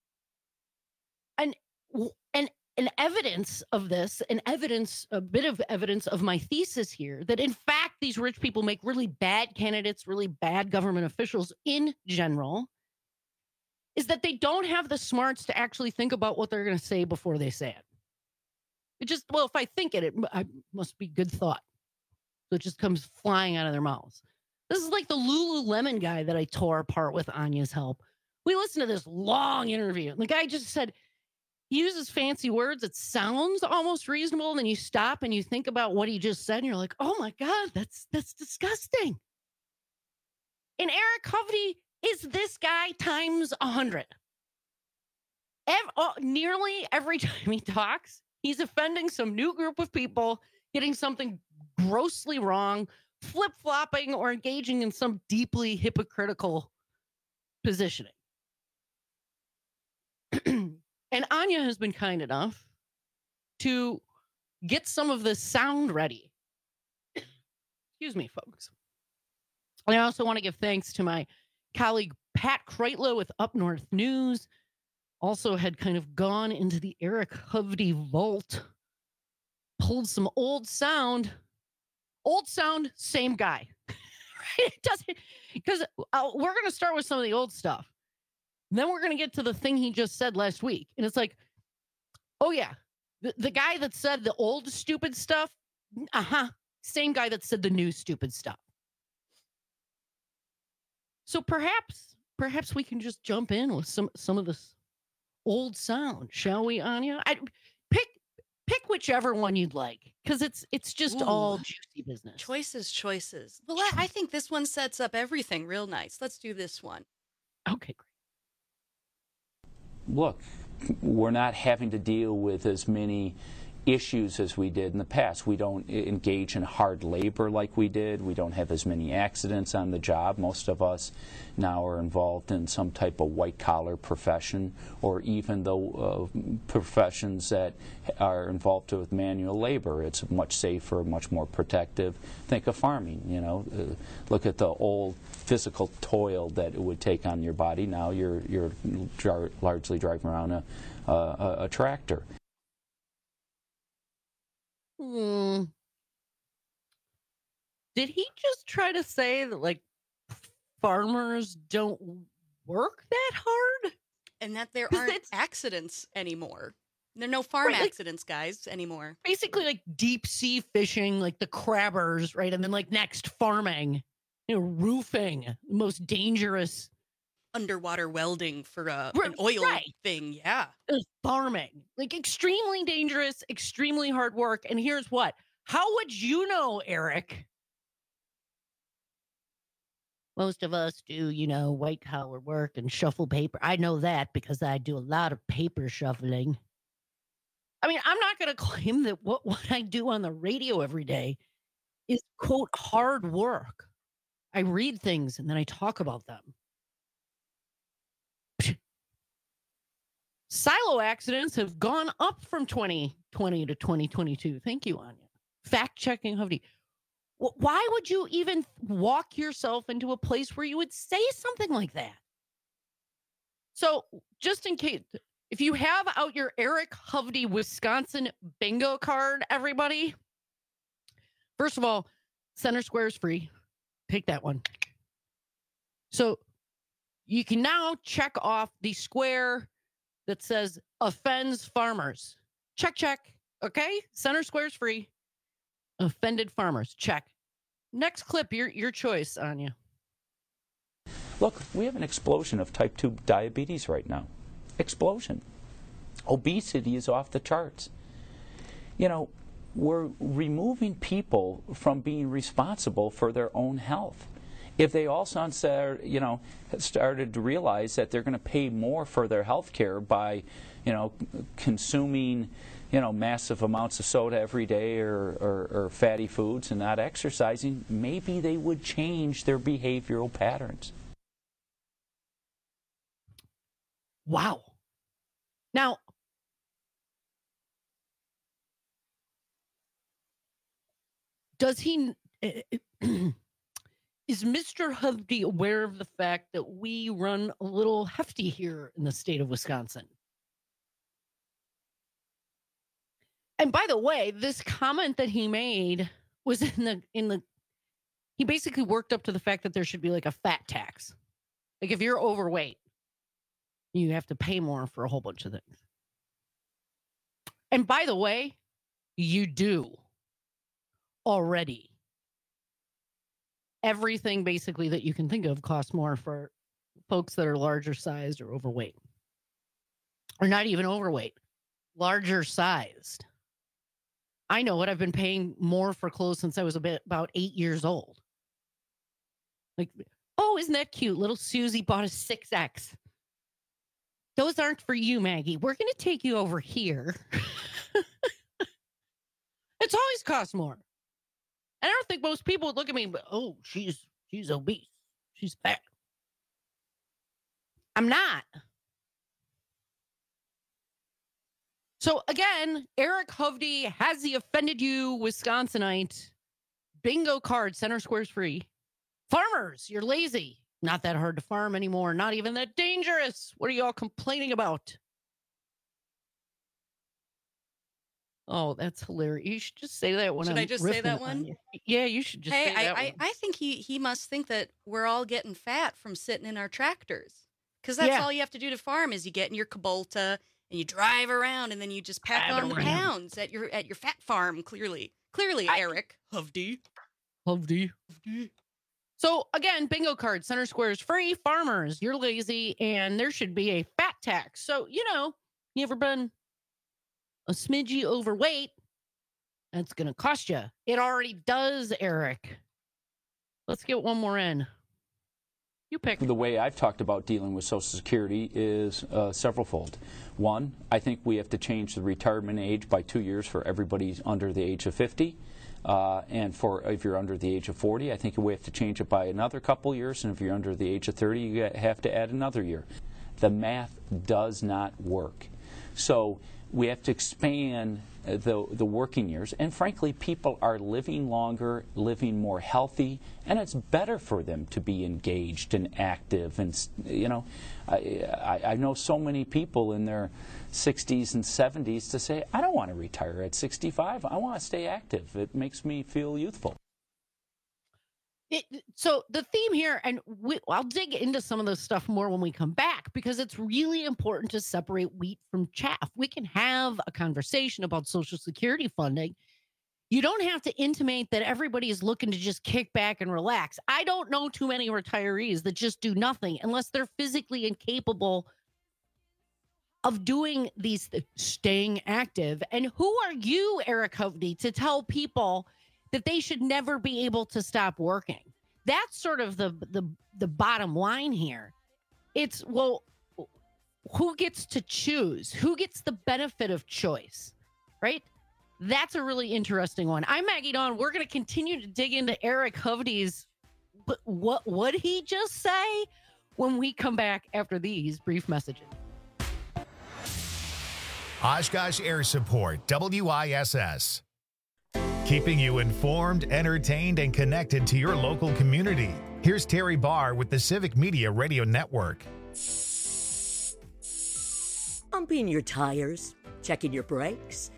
And evidence of this, a bit of evidence of my thesis here, that in fact, these rich people make really bad candidates, really bad government officials in general, is that they don't have the smarts to actually think about what they're going to say before they say it. It just, well, if I think it must be good thought. So it just comes flying out of their mouths. This is like the Lululemon guy that I tore apart with Anya's help. We listened to this long interview. And the guy just said, he uses fancy words. It sounds almost reasonable. And then you stop and you think about what he just said. And you're like, oh my God, that's disgusting. And Eric Hovde is this guy times 100. Nearly every time he talks, he's offending some new group of people, getting something grossly wrong, flip-flopping, or engaging in some deeply hypocritical positioning. And Anya has been kind enough to get some of the sound ready. Excuse me, folks. I also want to give thanks to my colleague Pat Kreitlow with Up North News. Also had kind of gone into the Eric Hovde vault, pulled some old sound, same guy. It doesn't, because we're going to start with some of the old stuff. Then we're going to get to the thing he just said last week. And it's like, oh yeah, the guy that said the old stupid stuff, same guy that said the new stupid stuff. So perhaps we can just jump in with some of this old sound, shall we, Anya? Pick whichever one you'd like, because it's just all juicy business. Choices. Well, I think this one sets up everything real nice. Let's do this one. Okay, great. Look, we're not having to deal with as many issues as we did in the past. We don't engage in hard labor like we did. We don't have as many accidents on the job. Most of us now are involved in some type of white-collar profession, or even the professions that are involved with manual labor. It's much safer, much more protective. Think of farming, look at the old physical toil that it would take on your body. Now you're largely driving around a tractor. Did he just try to say that, like, farmers don't work that hard? And that there aren't accidents anymore. There are no farm accidents, guys, anymore. Basically, like, deep sea fishing, like the crabbers, right? And then, like, next, farming, roofing, most dangerous. Underwater welding for an oil thing, yeah. Farming, like extremely dangerous, extremely hard work. And here's what. How would you know, Eric? Most of us do, white collar work and shuffle paper. I know that because I do a lot of paper shuffling. I mean, I'm not going to claim that what I do on the radio every day is, quote, hard work. I read things and then I talk about them. Silo accidents have gone up from 2020 to 2022. Thank you, Anya. Fact-checking Hovde. Why would you even walk yourself into a place where you would say something like that? So, just in case, If you have out your Eric Hovde Wisconsin bingo card, everybody, first of all, Center Square is free. Take that one. So you can now check off the square that says offends farmers. Check, check. Okay? Center Square is free. Offended farmers. Check. Next clip, your choice, Anya. Look, we have an explosion of type 2 diabetes right now. Explosion. Obesity is off the charts. You know, we're removing people from being responsible for their own health. If they all started to realize that they're going to pay more for their health care by, consuming, massive amounts of soda every day or fatty foods and not exercising, maybe they would change their behavioral patterns. Wow. Now, does he... Is Mr. Hovde aware of the fact that we run a little hefty here in the state of Wisconsin? And by the way, this comment that he made was in the he basically worked up to the fact that there should be like a fat tax. Like if you're overweight, you have to pay more for a whole bunch of things. And by the way, you do already. Everything basically that you can think of costs more for folks that are larger sized or overweight. Or not even overweight, larger sized. I know it. I've been paying more for clothes since I was about 8 years old. Like, oh, isn't that cute? Little Susie bought a 6X. Those aren't for you, Maggie. We're going to take you over here. It's always cost more. And I don't think most people would look at me, but, oh, she's obese. She's fat. I'm not. So again, Eric Hovde, has he offended you, Wisconsinite? Bingo card, Center Square's free. Farmers, you're lazy. Not that hard to farm anymore. Not even that dangerous. What are y'all complaining about? Oh, that's hilarious. You should just say that one. Should I just say that one? Yeah, you should just say that one. I think he must think that we're all getting fat from sitting in our tractors. Because that's all you have to do to farm is you get in your Kubota and you drive around and then you just pack on the pounds at your fat farm, clearly. Eric Hovde. So again, bingo card, Center Square is free. Farmers, you're lazy, and there should be a fat tax. So, you ever been a smidgy overweight? That's going to cost you. It already does, Eric. Let's get one more in. You pick. The way I've talked about dealing with Social Security is severalfold. One, I think we have to change the retirement age by 2 years for everybody under the age of 50. And if you're under the age of 40, I think we have to change it by another couple years. And if you're under the age of 30, you have to add another year. The math does not work. So we have to expand the working years. And frankly, people are living longer, living more healthy, and it's better for them to be engaged and active. And, I know so many people in their 60s and 70s to say, I don't want to retire at 65. I want to stay active. It makes me feel youthful. So the theme here, and I'll dig into some of this stuff more when we come back, because it's really important to separate wheat from chaff. We can have a conversation about Social Security funding. You don't have to intimate that everybody is looking to just kick back and relax. I don't know too many retirees that just do nothing unless they're physically incapable of doing these, staying active. And who are you, Eric Hovde, to tell people that they should never be able to stop working? That's sort of the bottom line here. It's, well, who gets to choose? Who gets the benefit of choice, right? That's a really interesting one. I'm Maggie Dawn. We're going to continue to dig into Eric Hovde's, what would he just say, when we come back after these brief messages. Oshkosh Air Support, WISS. Keeping you informed, entertained, and connected to your local community. Here's Terry Barr with the Civic Media Radio Network. pumping your tires, checking your brakes.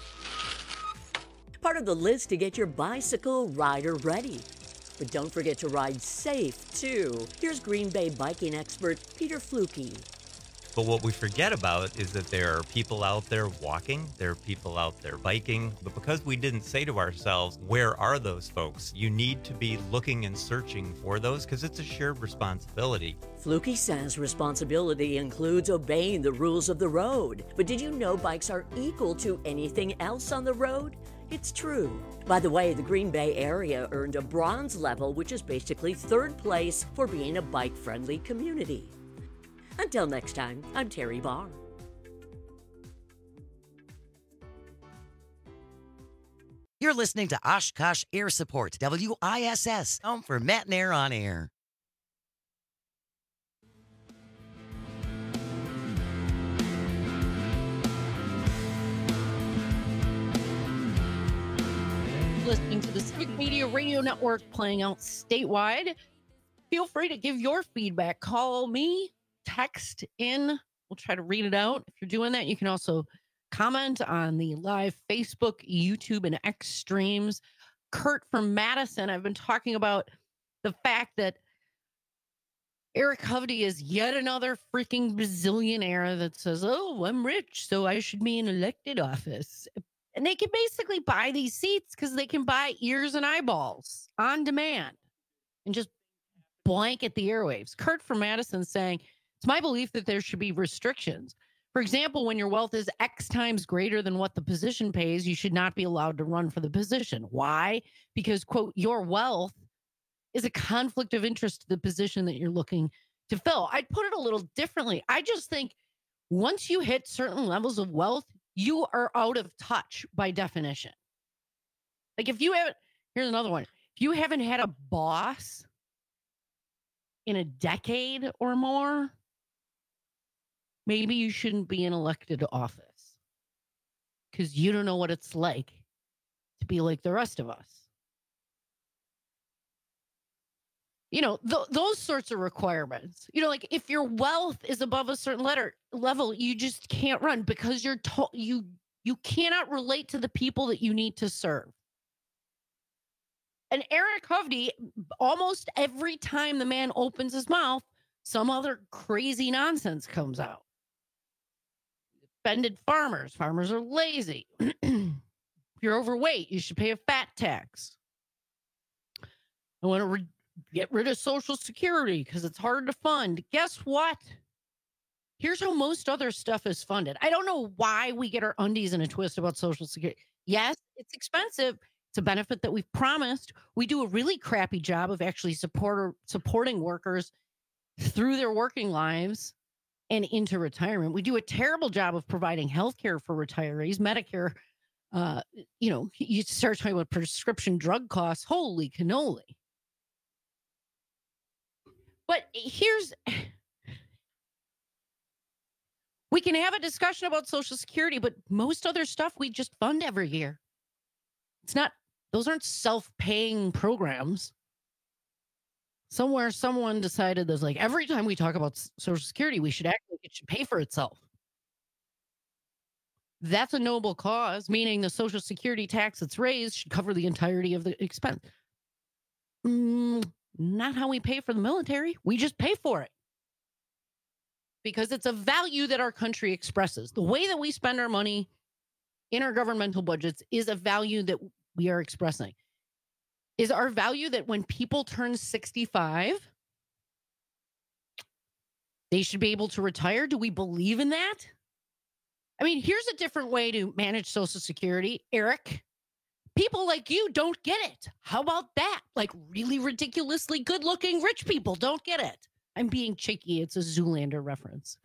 Part of the list to get your bicycle rider ready. But don't forget to ride safe, too. Here's Green Bay biking expert Peter Fluke. But what we forget about is that there are people out there walking, there are people out there biking. But because we didn't say to ourselves, where are those folks? You need to be looking and searching for those because it's a shared responsibility. Fluke says responsibility includes obeying the rules of the road. But did you know bikes are equal to anything else on the road? It's true. By the way, the Green Bay area earned a bronze level, which is basically third place for being a bike-friendly community. Until next time, I'm Terry Barr. You're listening to Oshkosh Air Support, WISS, home for Matt and Air on Air. Listening to the Civic Media Radio Network playing out statewide. Feel free to give your feedback. Call me, text in. We'll try to read it out. If you're doing that, you can also comment on the live Facebook, YouTube, and X streams. Kurt from Madison, I've been talking about the fact that Eric Hovde is yet another freaking bazillionaire that says, oh, I'm rich, so I should be in elected office. And they can basically buy these seats because they can buy ears and eyeballs on demand and just blanket the airwaves. Kurt from Madison saying, it's my belief that there should be restrictions. For example, when your wealth is X times greater than what the position pays, you should not be allowed to run for the position. Why? Because, quote, your wealth is a conflict of interest to the position that you're looking to fill. I'd put it a little differently. I just think once you hit certain levels of wealth, you are out of touch by definition. Like if you haven't, here's another one. If you haven't had a boss in a decade or more, maybe you shouldn't be in elected office because you don't know what it's like to be like the rest of us. You know, those sorts of requirements, you know, like if your wealth is above a certain level, you just can't run because you cannot relate to the people that you need to serve. And Eric Hovde, almost every time the man opens his mouth, some other crazy nonsense comes out. Offended farmers. Farmers are lazy. If you're overweight, you should pay a fat tax. I want to get rid of Social Security because it's hard to fund. Guess what? Here's how most other stuff is funded. I don't know why we get our undies in a twist about Social Security. Yes, it's expensive. It's a benefit that we've promised. We do a really crappy job of actually supporting workers through their working lives and into retirement. We do a terrible job of providing health care for retirees. Medicare, you know, you start talking about prescription drug costs. Holy cannoli. But we can have a discussion about Social Security, but most other stuff we just fund every year. Those aren't self-paying programs. Somewhere someone decided there's like every time we talk about Social Security, we should act like it should pay for itself. That's a noble cause, meaning the Social Security tax that's raised should cover the entirety of the expense. Not how we pay for the military. We just pay for it. Because it's a value that our country expresses. The way that we spend our money in our governmental budgets is a value that we are expressing. Is our value that when people turn 65, they should be able to retire? Do we believe in that? I mean, here's a different way to manage Social Security, Eric. People like you don't get it. How about that? Like really ridiculously good-looking rich people don't get it. I'm being cheeky. It's a Zoolander reference.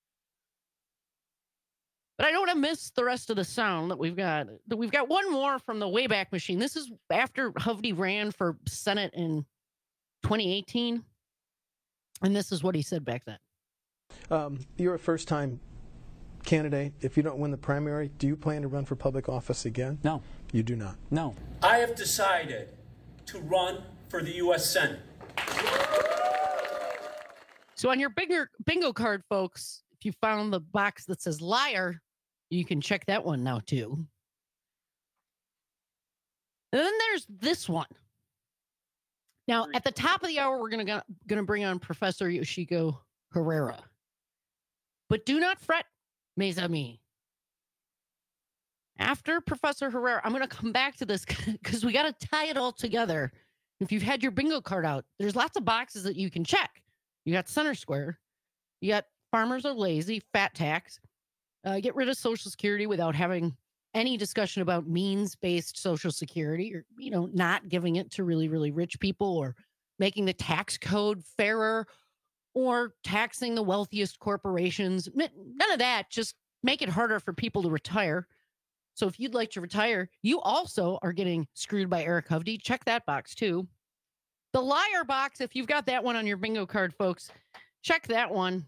But I don't want to miss the rest of the sound that we've got. We've got one more from the Wayback Machine. This is after Hovde ran for Senate in 2018. And this is what he said back then. You're a first-time candidate. If you don't win the primary, do you plan to run for public office again? No. You do not? No. I have decided to run for the U.S. Senate. So on your bingo card, folks, if you found the box that says liar, you can check that one now too. And then there's this one. Now, at the top of the hour, we're gonna bring on Professor Yoshiko Herrera. But do not fret, mes amis. After Professor Herrera, I'm going to come back to this because we got to tie it all together. If you've had your bingo card out, there's lots of boxes that you can check. You got Center Square. You got farmers are lazy, fat tax. Get rid of Social Security without having any discussion about means-based Social Security, or, not giving it to really, really rich people, or making the tax code fairer, or taxing the wealthiest corporations. None of that. Just make it harder for people to retire. So if you'd like to retire, you also are getting screwed by Eric Hovde. Check that box too. The liar box, if you've got that one on your bingo card, folks, check that one.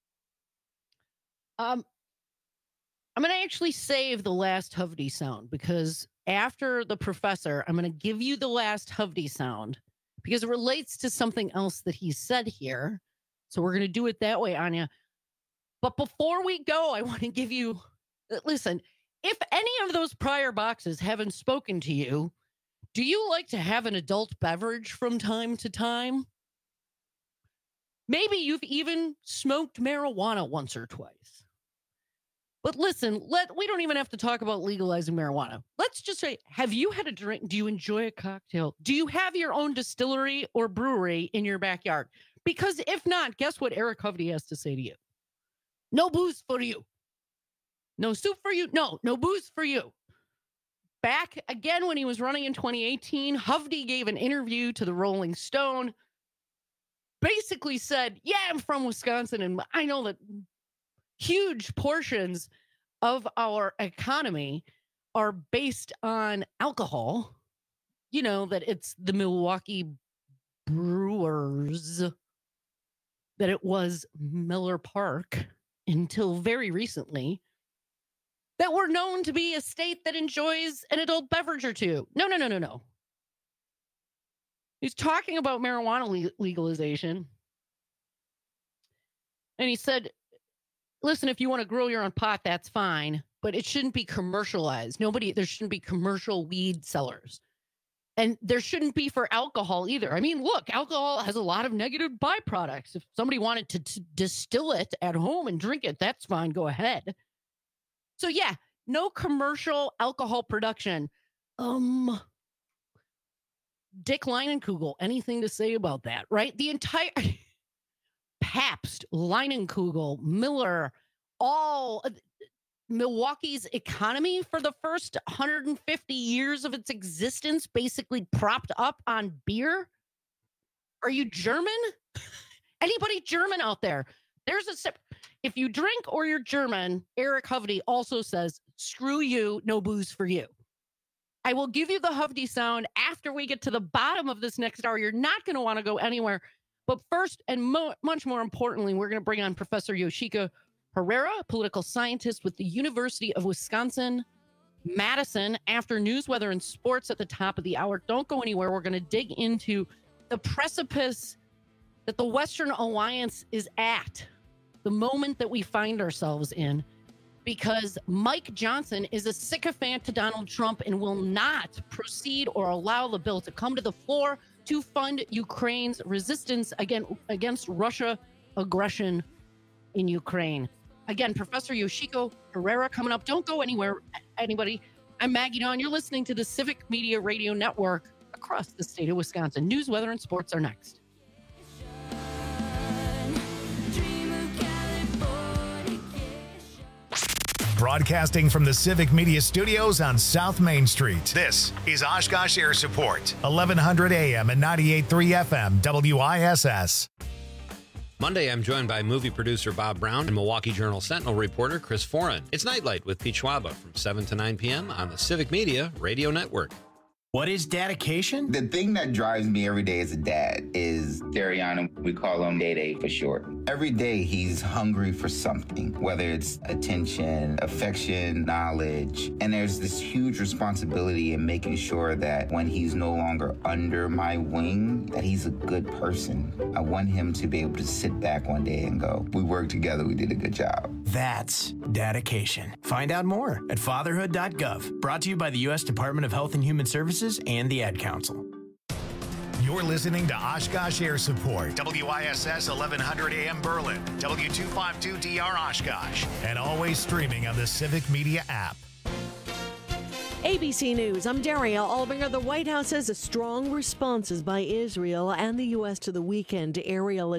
I'm going to actually save the last Hovde sound, because after the professor, I'm going to give you the last Hovde sound because it relates to something else that he said here. So we're going to do it that way, Anya. But before we go, I want to give you, listen, if any of those prior boxes haven't spoken to you, do you like to have an adult beverage from time to time? Maybe you've even smoked marijuana once or twice. But listen, we don't even have to talk about legalizing marijuana. Let's just say, have you had a drink? Do you enjoy a cocktail? Do you have your own distillery or brewery in your backyard? Because if not, guess what Eric Hovde has to say to you? No booze for you. No soup for you. No booze for you. Back again when he was running in 2018, Hovde gave an interview to the Rolling Stone. Basically said, yeah, I'm from Wisconsin, and I know that huge portions of our economy are based on alcohol. You know, that it's the Milwaukee Brewers, that it was Miller Park until very recently, that we're known to be a state that enjoys an adult beverage or two. No. He's talking about marijuana legalization. And he said, listen, if you want to grow your own pot, that's fine, but it shouldn't be commercialized. There shouldn't be commercial weed sellers. And there shouldn't be for alcohol either. I mean, look, alcohol has a lot of negative byproducts. If somebody wanted to distill it at home and drink it, that's fine. Go ahead. So yeah, no commercial alcohol production. Dick Leinenkugel, anything to say about that, right? The entire Pabst, Leinenkugel, Miller, all Milwaukee's economy for the first 150 years of its existence basically propped up on beer. Are you German? Anybody German out there? There's a sip. If you drink or you're German, Eric Hovde also says, screw you, no booze for you. I will give you the Hovde sound after we get to the bottom of this next hour. You're not going to want to go anywhere. But first, and much more importantly, we're going to bring on Professor Yoshiko Herrera, a political scientist with the University of Wisconsin-Madison, after news, weather, and sports at the top of the hour. Don't go anywhere. We're going to dig into the precipice that the Western Alliance is at, the moment that we find ourselves in, because Mike Johnson is a sycophant to Donald Trump and will not proceed or allow the bill to come to the floor to fund Ukraine's resistance against Russia aggression in Ukraine. Again, Professor Yoshiko Herrera coming up. Don't go anywhere, anybody. I'm Maggie Dawn. You're listening to the Civic Media Radio Network across the state of Wisconsin. News, weather, and sports are next. Broadcasting from the Civic Media Studios on South Main Street. This is Oshkosh Air Support, 1100 AM and 98.3 FM, WISS. Monday, I'm joined by movie producer Bob Brown and Milwaukee Journal Sentinel reporter Chris Foran. It's Nightlight with Pete Schwaba from 7 to 9 p.m. on the Civic Media Radio Network. What is dedication? The thing that drives me every day as a dad is is Dariana. We call him Day for short. Every day he's hungry for something, whether it's attention, affection, knowledge. And there's this huge responsibility in making sure that when he's no longer under my wing, that he's a good person. I want him to be able to sit back one day and go, we worked together, we did a good job. That's dedication. Find out more at fatherhood.gov. Brought to you by the U.S. Department of Health and Human Services and the Ad Council. You're listening to Oshkosh Air Support, WISS 1100 AM Berlin, W252DR Oshkosh, and always streaming on the Civic Media app. ABC News, I'm Daria Albinger. The White House says a strong responses by Israel and the U.S. to the weekend aerial